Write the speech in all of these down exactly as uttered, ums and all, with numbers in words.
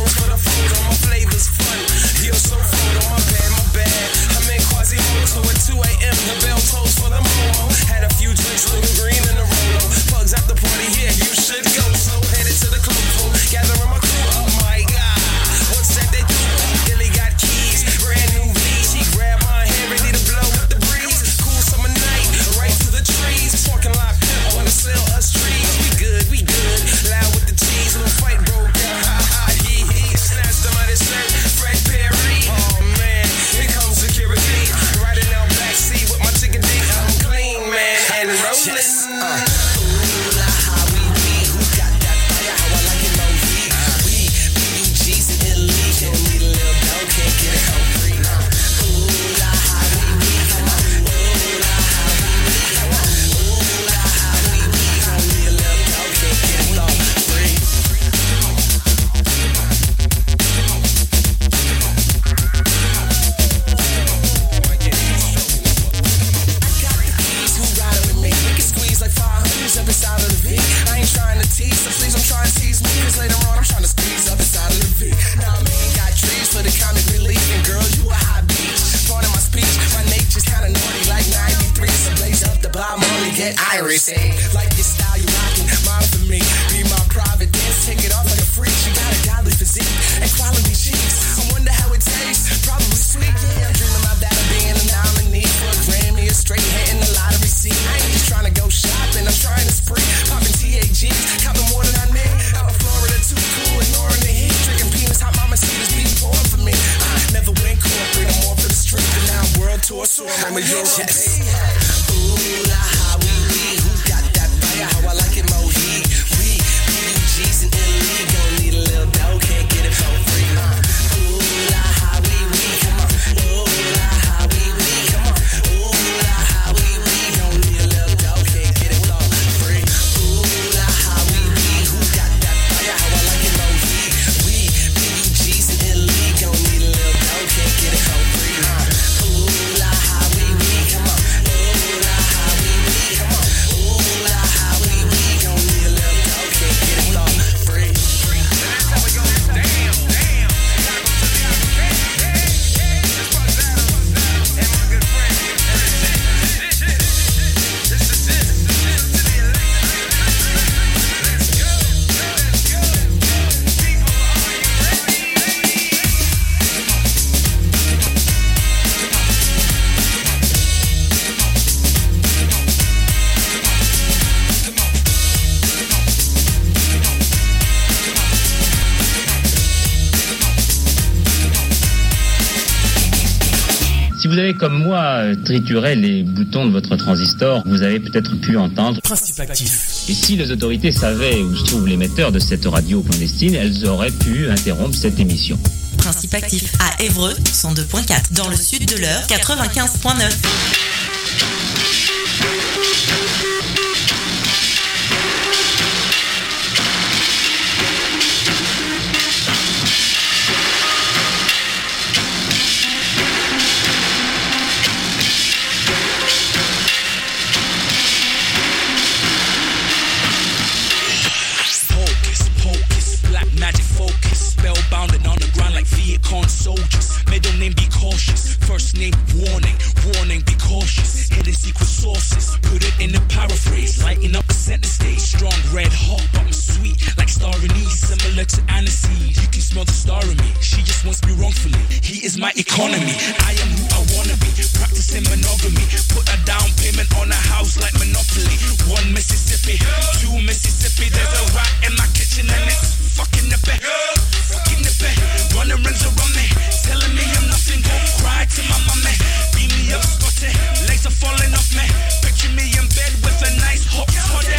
pose for the photo. My flavor's fun. You're so photo. My bad, my bad. I'm in Quasimodo at two a.m. The bell tolls for the momo. Had a few drinks, little green in the Rolo. Pugs at the party, yeah, you should go. So headed to the club, full, gathering my crew. Oh my God, what's that they do? Billy got keys, brand new V. She grabbed my hand, ready to blow with the breeze. Cool summer night, right through the trees. Parking lot pimp, wanna sell us trees. We good, we good. Loud with the cheese, little fight broke out. Ha ha, he he. Snatched them out his shirt, Fred Perry. Oh man, here comes security. Riding out backseat with my chicken dick. I'm clean, man, and rolling. Yes. Uh. Iris, like your style, you rockin', mine for me. Be my private dance, take it off like a freak. She got a godly physique and quality cheeks. I wonder how it tastes, probably sweet. Yeah, I'm dreaming about that, being a nominee for a Grammy, a straight hitting the lottery seat. I ain't just trying to go shopping, I'm trying to spree. Popping T A Gs, copping more than I need. Out in Florida, too cool, ignoring the heat. Drinking peanuts, hot mama see this beat pouring for me. I never went corporate, I'm more for the street. But now world tour, so I'm a Euro. Yes. Ooh, la, how we how I like it, Mo Heat. We, B U Gs and Italy, gon' need a little dough, can't get it for free. Uh. Ooh la, how we we, come on. Ooh la, how we we, come on. Ooh la, how we we, gon' need a little dough, can't get it for free. Ooh la, how we we, who got that fire? How I like it, Mo Heat. We, B U Gs and Italy, gon' need a little dough, can't get it for free. Uh. Ooh la, how we we, come on. Ooh la, how we we, come on. Ooh la. Si vous avez comme moi trituré les boutons de votre transistor, vous avez peut-être pu entendre Principe actif. Et si les autorités savaient où se trouve l'émetteur de cette radio clandestine, elles auraient pu interrompre cette émission. Principe actif à Évreux, cent deux point quatre, dans le sud de l'Eure, quatre-vingt-quinze point neuf. Soldiers, middle name be cautious, first name warning, warning be cautious, hidden secret sources, put it in a paraphrase, lighting up the center stage, strong red hot, but I'm sweet, like star anise, similar to aniseed, you can smell the star in me, she just wants me wrongfully, he is my economy, I am who I wanna be, practicing monogamy, put a down payment on a house like Monopoly, one Mississippi, two Mississippi, there's a rat in my kitchen and it's fucking the bed, fucking the bed, running rings around me, telling me I'm nothing, go cry to my mommy, beat me up, Scotty, legs are falling off me, picture me in bed with a nice hot toddy.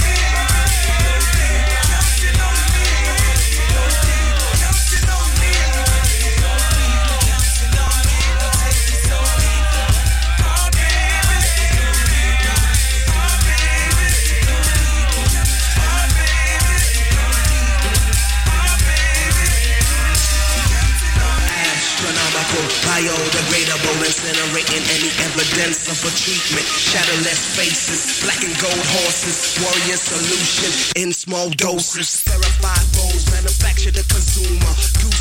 Biodegradable, incinerating any evidence of a treatment. Shadowless faces, black and gold horses, warrior solution in small doses. Verified roles, manufacture the consumer.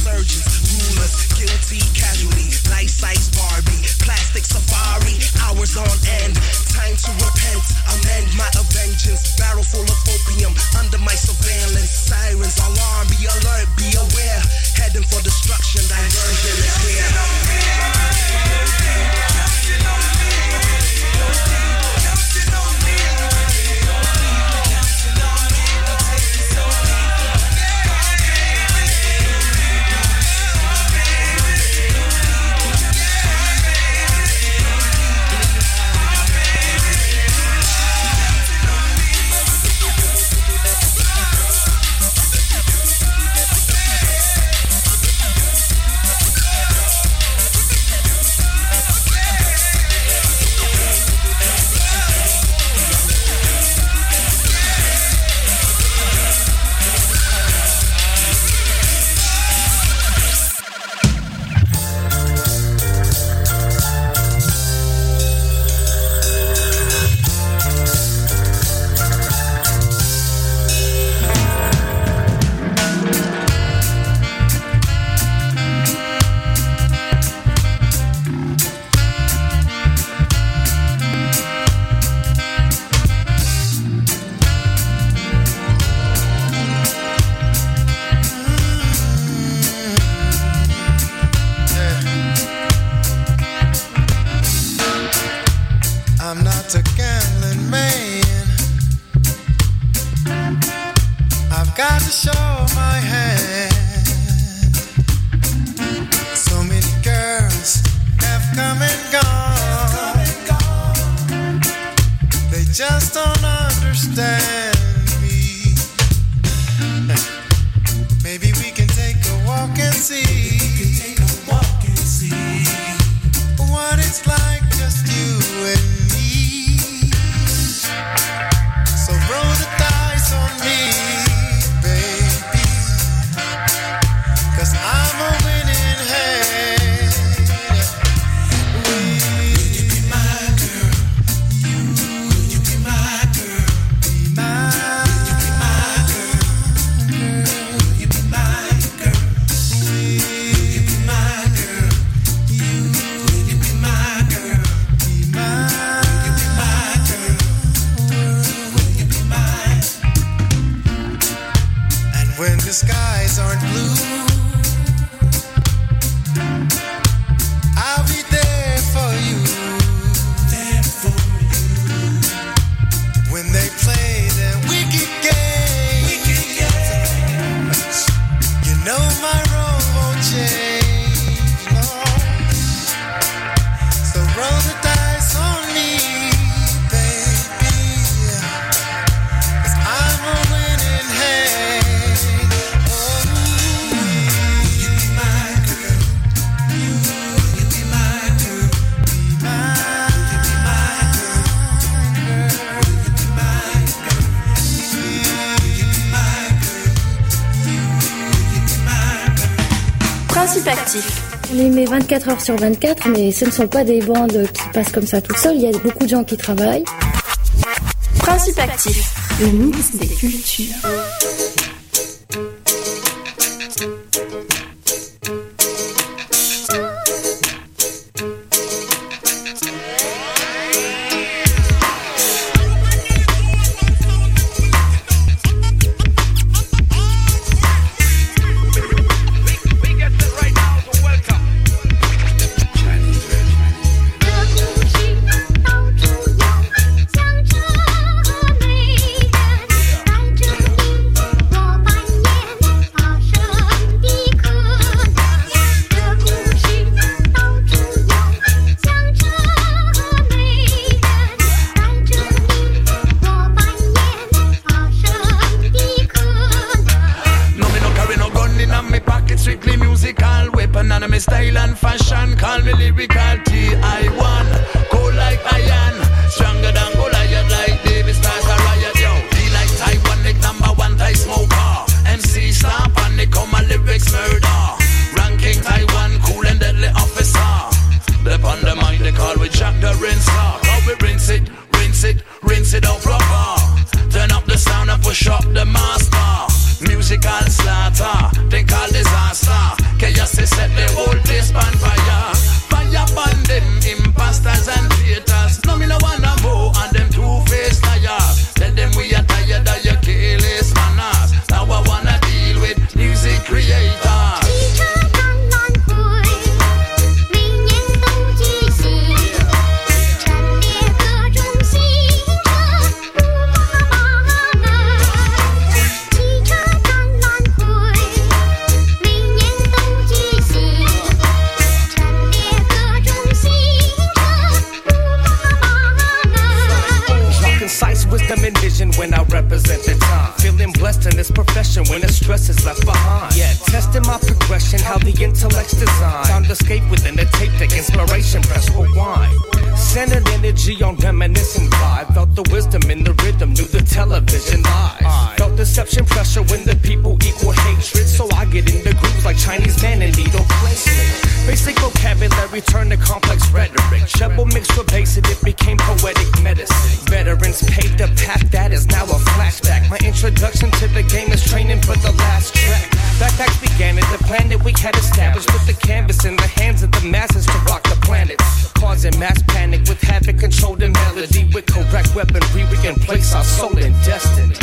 surgeons, rulers, guilty, casualty, life-size Barbie, plastic safari, hours on end. Time to repent, amend my vengeance. Barrel full of opium under my surveillance. Sirens, alarm, be alert, be aware. Heading for destruction, diversion is here. On les met vingt-quatre heures sur vingt-quatre, mais ce ne sont pas des bandes qui passent comme ça tout seul. Il y a beaucoup de gens qui travaillent. Principe actif, le mix des cultures. Push up the master, musical slaughter, they call disaster. I say set the whole place on fire. Fire burn them imposters and traitors. No me no wanna more and them two-faced liars. Tell them we are tired of your careless manners. Now I wanna deal with music creators. Wisdom and vision when I represent the time. Feeling blessed in this profession when the stress is left behind. Yeah, testing my progression, how the intellect's designed. Found escape within the tape deck, inspiration, press rewind. Centered energy on reminiscent vibe. Felt the wisdom in the rhythm, knew the television lies. Felt deception pressure when the people equal hatred. So I get in the grooves like Chinese man and needle placement. Basic vocabulary turned to complex rhetoric. Treble mixed with bass and it became poetic medicine. Veterans paved the path that is now a flashback. My introduction to the game is training for the last track. Backpacks began at the planet we had established. Put the canvas in the hands of the masses to rock the planet. Causing mass panic with havoc, control the melody. With correct weaponry we can place our soul in destiny.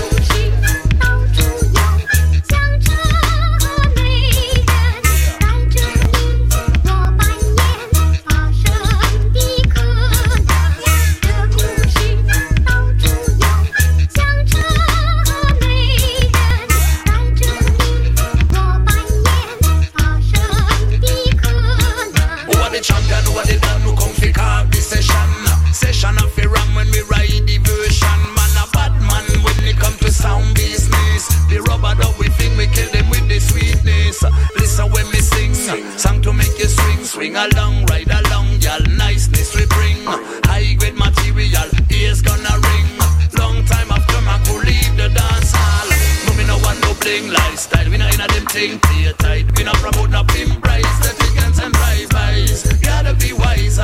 Session of a ram when we ride the version. Man a bad man when it come to sound business. The rubber dub we fling, we kill them with the sweetness. Listen when me sing, song to make you swing. Swing along, ride along, y'all niceness we bring. High grade material, ears gonna ring. Long time after I could leave the dance hall. No me no want no bling lifestyle. We not in a them thing, play tight. We not promote no pimp price. The tickets and drive-bys. Gotta be wiser.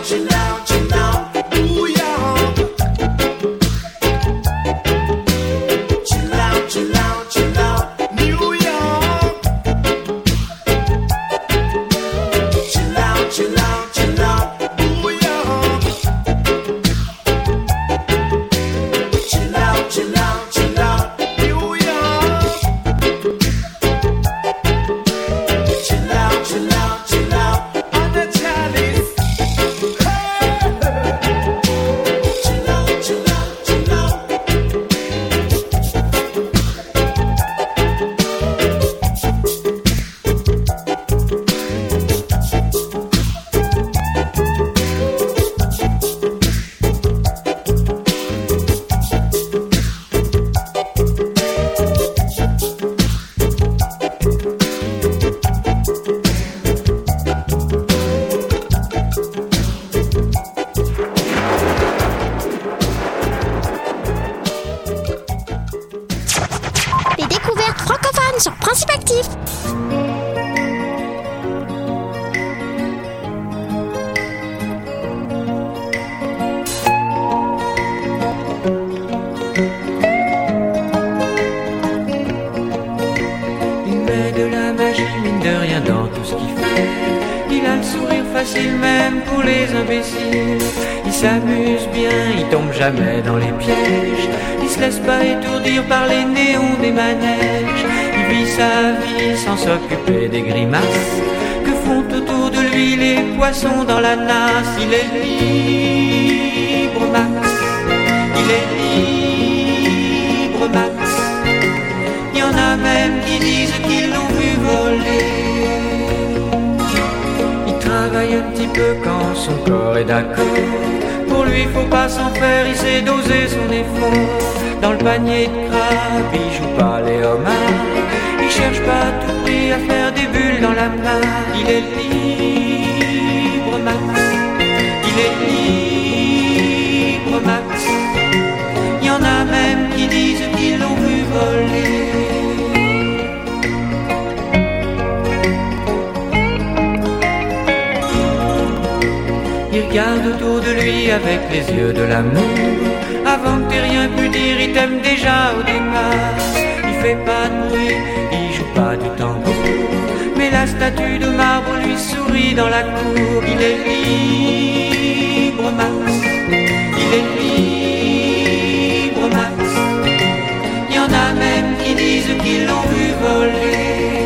chill out, chill out, New York. Chill out, chill out, chill out, New York. Chill out, chill out, chill out, New York. Chill out, chill out, chill out, New York. Chill out, chill out, chill out, on the chalice. Chill out, chill out, chill out. Les découvertes francophones sur Principe Actif. Il met de la magie, mine de rien, dans tout ce qu'il fait. Il a le sourire facile même pour les imbéciles. Il s'amuse bien, il tombe jamais dans les pièges. Il se laisse pas étourdir par les néons des manèges. Il vit sa vie sans s'occuper des grimaces que font autour de lui les poissons dans la nasse. Il est libre, Max. Il est libre, Max. Il y en a même qui disent qu'ils l'ont vu voler. Il travaille un petit peu quand son corps est d'accord. Pour lui faut pas s'en faire, il sait doser son effort. Dans le panier de crabe, il joue pas les homards. Il cherche pas à tout prix à faire des bulles dans la main. Il est libre, Max. Il est libre, Max. Il y en a même qui disent qu'ils l'ont vu voler. Il regarde autour de lui avec les yeux de l'amour. Avant que t'aies rien pu dire, il t'aime déjà au départ. Il fait pas de bruit, il joue pas du tambour. Mais la statue de marbre lui sourit dans la cour. Il est libre, Max. Il est libre, Max. Il y en a même qui disent qu'ils l'ont vu voler.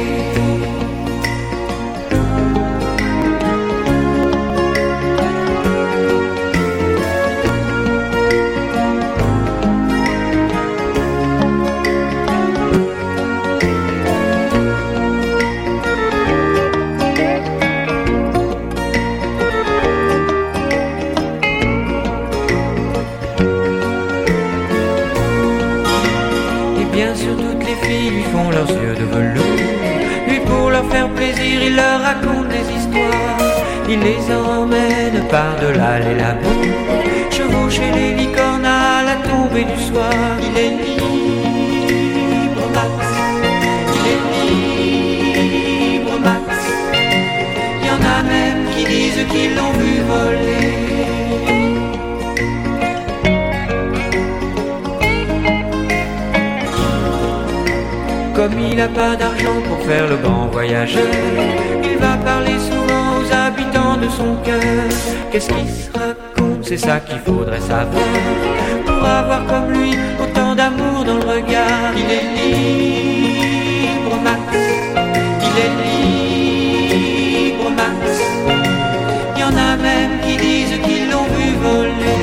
Leurs yeux de velours. Lui, pour leur faire plaisir, il leur raconte des histoires. Il les emmène par-delà les labos, chevaucher les licornes à la tombée du soir. Il est libre, Max. Il est libre, Max. Il y en a même qui disent qu'ils l'ont vu voler. Comme il n'a pas d'argent pour faire le grand voyageur, il va parler souvent aux habitants de son cœur. Qu'est-ce qu'il se raconte, c'est ça qu'il faudrait savoir, pour avoir comme lui autant d'amour dans le regard. Il est libre, Max. Il est libre, Max. Il y en a même qui disent qu'ils l'ont vu voler.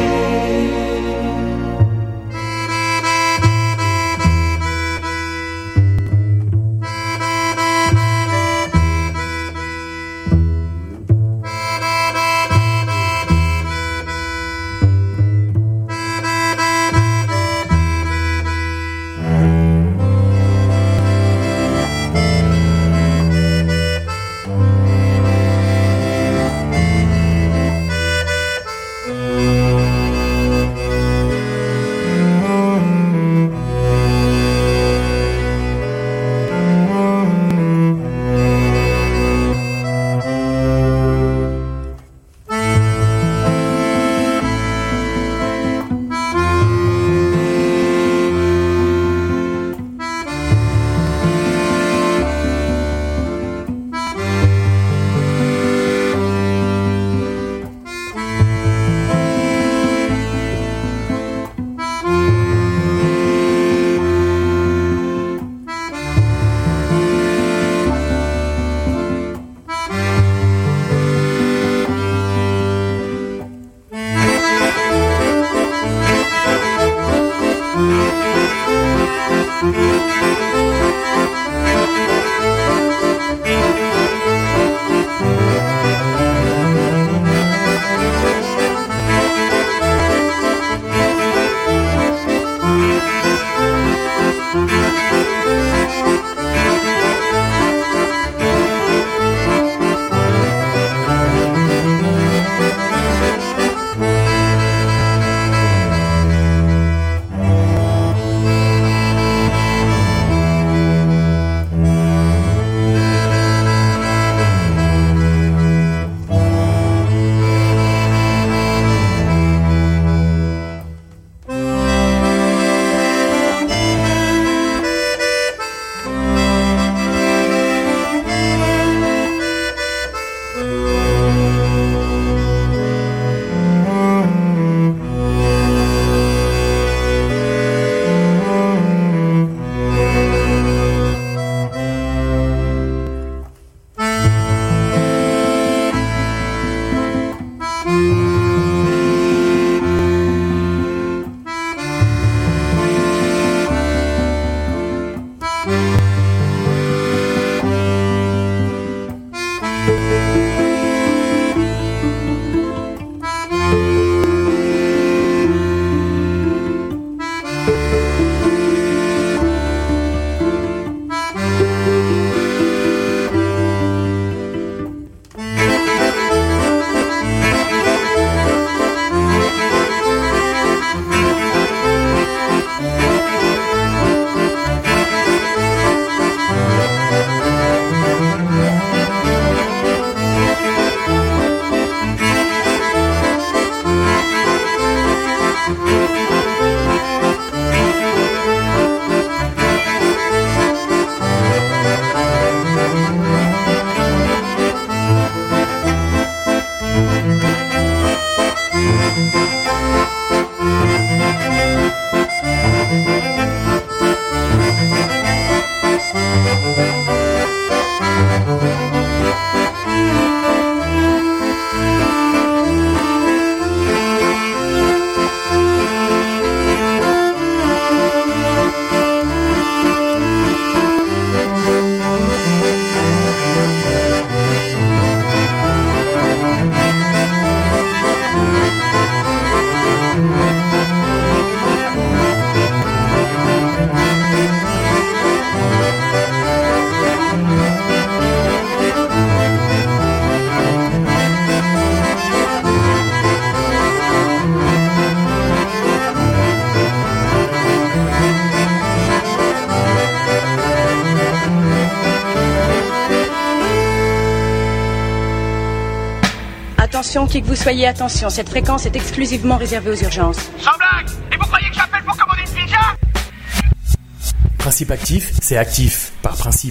Attention, qui que vous soyez, attention, cette fréquence est exclusivement réservée aux urgences. Sans blague. Et vous croyez que j'appelle pour commander une pizza? Principe actif, c'est actif, par principe.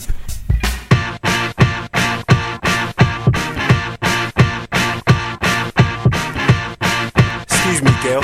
Excuse me, girl.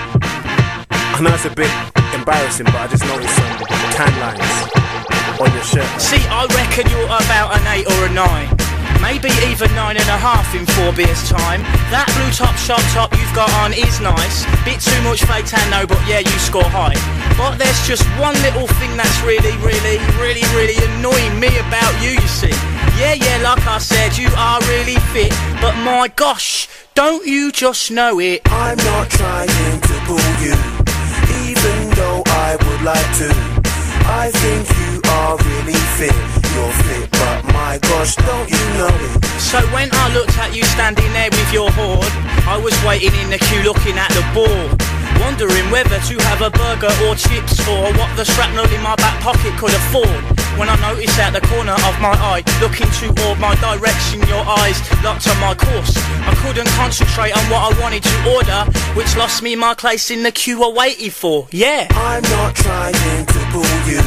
I know it's a bit embarrassing, but I just noticed some tan lines on your shirt. See, I reckon you're about an eight or a nine. Maybe even nine and a half in four beers time. That blue top shop top you've got on is nice. Bit too much fake tan though, but yeah, you score high. But there's just one little thing that's really, really, really, really annoying me about you, you see. Yeah, yeah, like I said, you are really fit, but my gosh, don't you just know it? I'm not trying to pull you, even though I would like to. I think you are really fit. You're fit, but my gosh, don't you know it? So when I looked at you standing there with your hoard, I was waiting in the queue looking at the board, wondering whether to have a burger or chips, or what the shrapnel in my back pocket could afford. When I noticed out the corner of my eye, looking toward my direction, your eyes locked on my course. I couldn't concentrate on what I wanted to order, which lost me my place in the queue I waited for. Yeah, I'm not trying to pull you,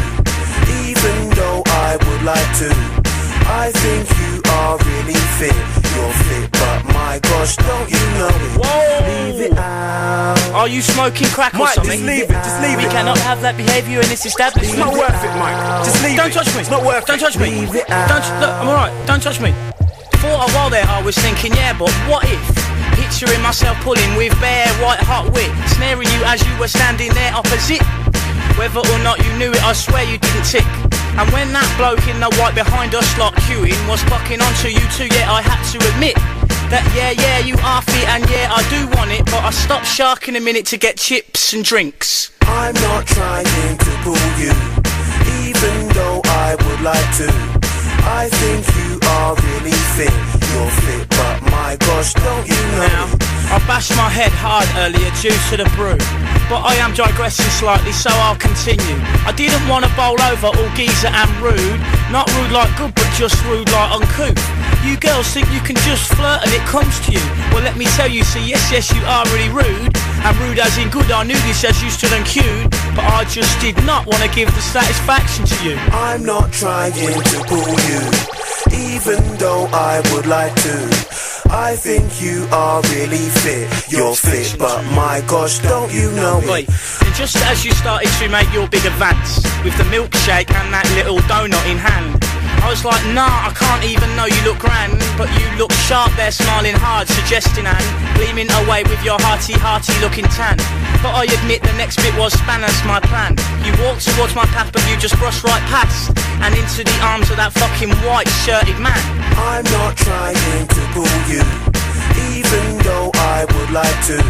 even though I would like to. I think you are really fit. You're fit, but my gosh, don't you know it? Whoa! Leave it out. Are you smoking crack or Mike, something? just leave it, just leave we it. We cannot have that behaviour in this establishment. It's not worth it, Mike. Just leave Don't it. touch me. It's not worth Don't it. touch me. Leave it out. Don't look. I'm alright. Don't touch me. For a while there, I was thinking, yeah, but what if? Picturing myself pulling with bare white hot wit, snaring you as you were standing there opposite. Whether or not you knew it, I swear you didn't tick. And when that bloke in the white behind us lot queuing was fucking onto you too, yeah, I had to admit that yeah, yeah, you are fit and yeah, I do want it, but I stopped sharking a minute to get chips and drinks. I'm not trying to pull you, even though I would like to. I think you are really fit. You're fit, but my gosh, don't you know Now, it? I bashed my head hard earlier due to the brew, but I am digressing slightly, so I'll continue. I didn't want to bowl over all geezer and rude, not rude like good, but just rude like uncouth. You girls think you can just flirt and it comes to you. Well, let me tell you, see, yes, yes, you are really rude, and rude as in good. I knew this as you stood and queued, but I just did not want to give the satisfaction to you. I'm not trying to pull you, even though I would like to. I think you are really fit. You're fit, but my gosh, don't you know Boy, it? and just as you started to make your big advance with the milkshake and that little donut in hand, I was like, nah, I can't even know you look grand, but you look sharp there, smiling hard, suggesting and gleaming away with your hearty, hearty looking tan. But I admit the next bit was Spanish, my plan. You walked towards my path, but you just brushed right past and into the arms of that fucking white shirted man. I'm not trying to pull you, even though I would like to.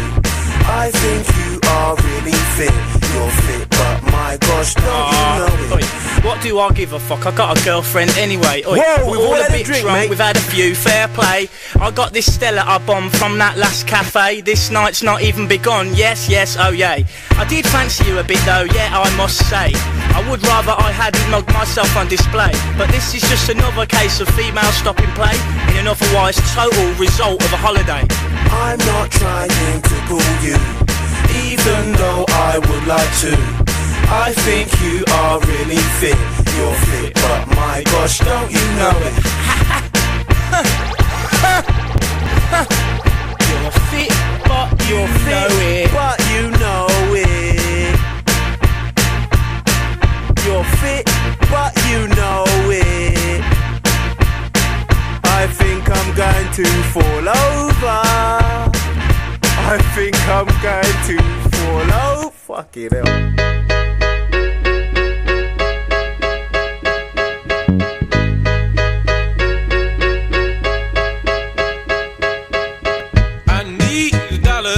I think you are really fit. You're fit, but my gosh, don't Oh, you know it? oi, what do I give a fuck? I got a girlfriend anyway. Oi, Whoa, we're we've all all a had a bit drink, drunk. mate. We've had a few, fair play. I got this Stella I bombed from that last cafe. This night's not even begun. Yes, yes, oh yay. I did fancy you a bit though, yeah, I must say. I would rather I hadn't mugged myself on display, but this is just another case of female stopping play in an otherwise total result of a holiday. I'm not trying to pull you, even though I would like to. I think you are really fit. You're fit, but my gosh, don't you know it? You're fit, but you You're know fit, it. but you know it. You're fit, but you know it. I think I'm going to fall over. I think I'm going to fall over. Fucking hell.